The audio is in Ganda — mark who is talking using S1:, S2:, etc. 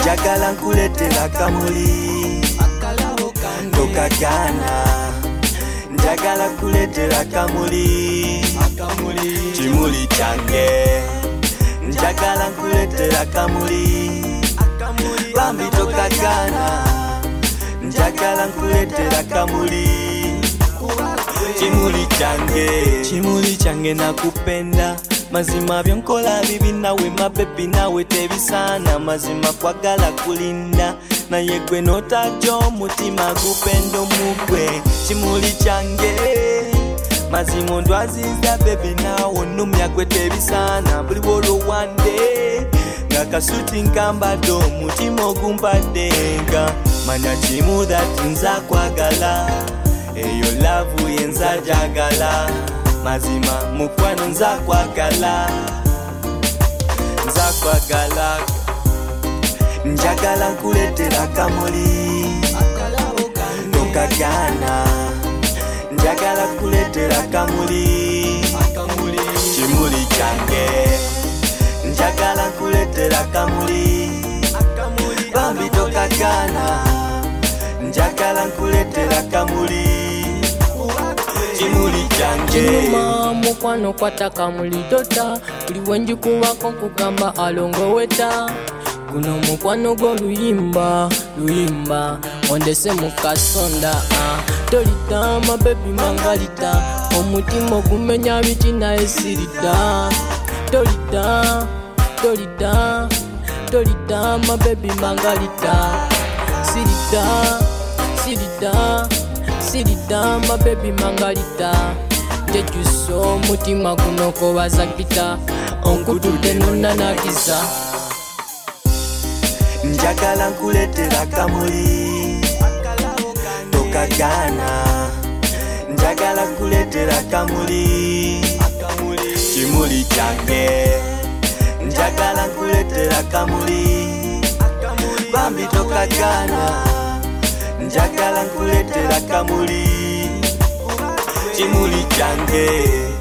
S1: njagala nkuleetera akamuli tokagana njagala kuleetera akamuli kimuli kyange njagala nkuleetera akamuli bambi tokagana njagala nkuleetera akamuli kimuli kyange nakupenda mazima byonkola bibi nawe mabebi nawe tebisana mazima kwagala kulinda naye gwe notajo mutima gupenda omugwe kimuli kyange mazima ondwaziza bebi nawe numya gwe tebisana buli bwolowande nga kasuti nkambadde omutima ogumpaddenga manya kimu that nza kwagala eyo lavu yenza jagala mazima mukwano nza kwagala njagala nkuleetera akamuli tokagana njagala kuleetera akamuli kimuli kyange njagala nkuleetera akamuli bambi tokagana njagala nkuleetera akamuli kimuli kyange
S2: Chuma mukwano kwata kamuli tota buli wenjikubako nkugamba alongoweta guno mukwano gwo luyimba ondese mukasonda tolita mabebi mangalita omutima ogumenya biti naye sirita tolita mabebi mangalita sirita mabebi mangalita tejuso mutima guno kobazagita onkutudde nonanagiza
S1: njagala nkuleetera akamuli tokagana njagala kuleetera akamuli kimuli kyange njagala nkuleetera akamuli bambi tokagana njagala nkuleetera akamuli kimuli kyange